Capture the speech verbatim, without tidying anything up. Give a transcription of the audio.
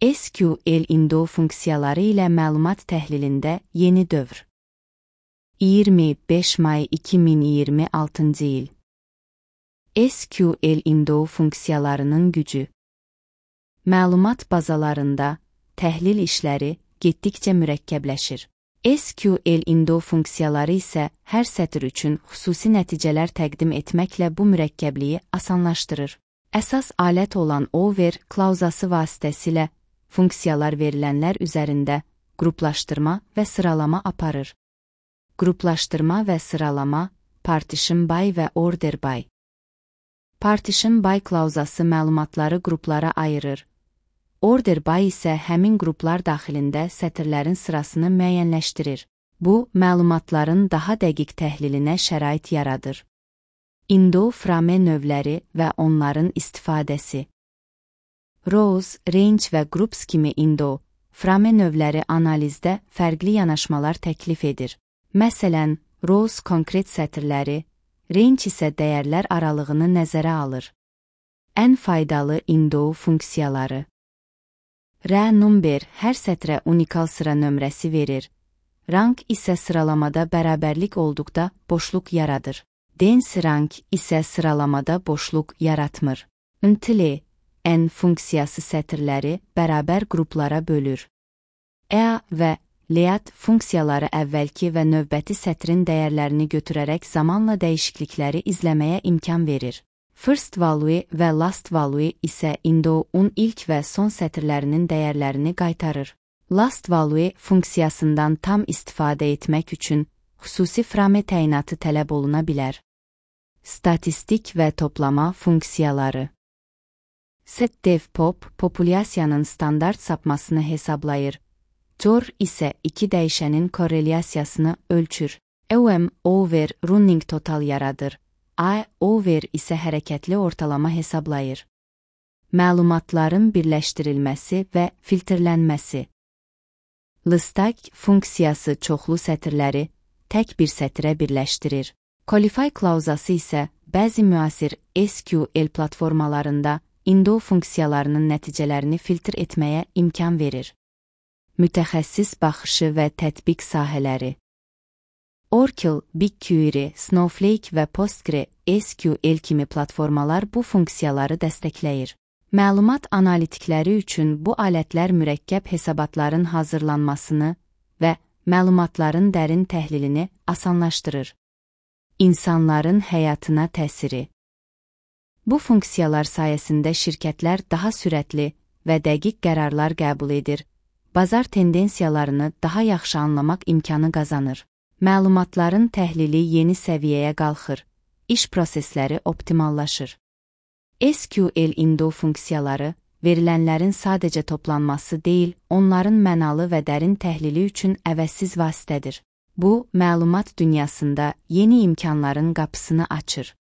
S Q L Indo funksiyaları ilə məlumat təhlilində yeni dövr. iyirmi beş may iki min iyirmi altıncı il. S Q L Indo funksiyalarının gücü. Məlumat bazalarında təhlil işləri getdikcə mürəkkəbləşir. S Q L Indo funksiyaları isə hər sətr üçün xüsusi nəticələr təqdim etməklə bu mürəkkəbliyi asanlaşdırır. Əsas alət olan over klauzası vasitəsilə funksiyalar verilənlər üzərində qruplaşdırma və sıralama aparır. Qruplaşdırma və sıralama, partition by və order by. Partition by klauzası məlumatları qruplara ayırır. Order by isə həmin qruplar daxilində sətirlərin sırasını müəyyənləşdirir. Bu, məlumatların daha dəqiq təhlilinə şərait yaradır. Indo frame növləri və onların istifadəsi. Rows, range və groups kimi Indo frame növləri analizdə fərqli yanaşmalar təklif edir. Məsələn, rows konkret sətirləri, range isə dəyərlər aralığını nəzərə alır. Ən faydalı Indo funksiyaları. R number hər sətrə unikal sıra nömrəsi verir. Rank isə sıralamada bərabərlik olduqda boşluq yaradır. Dense rank isə sıralamada boşluq yaratmır. Until n funksiyası sətirləri bərabər qruplara bölür. E və Lead funksiyaları əvvəlki və növbəti sətrin dəyərlərini götürərək zamanla dəyişiklikləri izləməyə imkan verir. First value və last value isə Indo'un ilk və son sətirlərinin dəyərlərini qaytarır. Last value funksiyasından tam istifadə etmək üçün xüsusi frame təyinatı tələb oluna bilər. Statistik və toplama funksiyaları. setDevPop populyasiyanın standart sapmasını hesablayır. Jor isə iki dəyişənin korrelyasiyasını ölçür. O M over running total yaradır. A over isə hərəkətli ortalama hesablayır. Məlumatların birləşdirilməsi və filtrlənməsi. Lstack funksiyası çoxlu sətirləri tək bir sətrə birləşdirir. Qualify klauzası isə bəzi müasir S Q L platformalarında Indo funksiyalarının nəticələrini filtr etməyə imkan verir. Mütəxəssis baxışı və tətbiq sahələri. Oracle, BigQuery, Snowflake və Postgre S Q L kimi platformalar bu funksiyaları dəstəkləyir. Məlumat analitikləri üçün bu alətlər mürəkkəb hesabatların hazırlanmasını və məlumatların dərin təhlilini asanlaşdırır. İnsanların həyatına təsiri. Bu funksiyalar sayəsində şirkətlər daha sürətli və dəqiq qərarlar qəbul edir. Bazar tendensiyalarını daha yaxşı anlamaq imkanı qazanır. Məlumatların təhlili yeni səviyyəyə qalxır. İş prosesləri optimallaşır. S Q L Indo funksiyaları verilənlərin sadəcə toplanması deyil, onların mənalı və dərin təhlili üçün əvəzsiz vasitədir. Bu, məlumat dünyasında yeni imkanların qapısını açır.